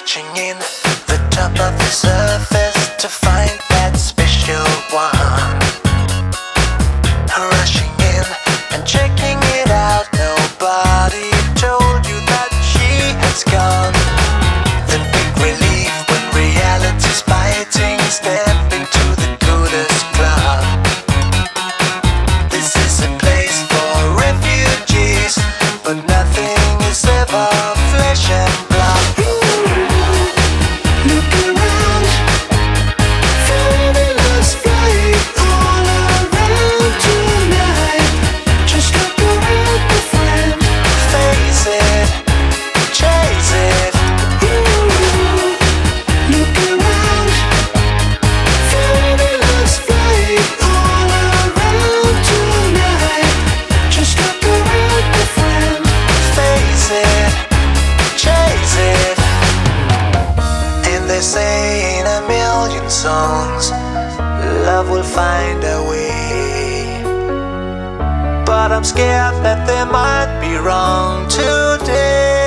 Reaching in the top of the surface to find that special one. Rushing in and checking it out. Nobody told you that she has gone. The big relief when reality's biting. Step into the coolest club. This is a place for refugees, but nothing is ever flesh and blood. Look around, finding us flying all around tonight. Just look around, my friend. Face it, chase it. Look around, finding us flying all around tonight. Just look around, my friend. Face it, chase it. And they say in a million songs, love will find a way. But I'm scared that they might be wrong today.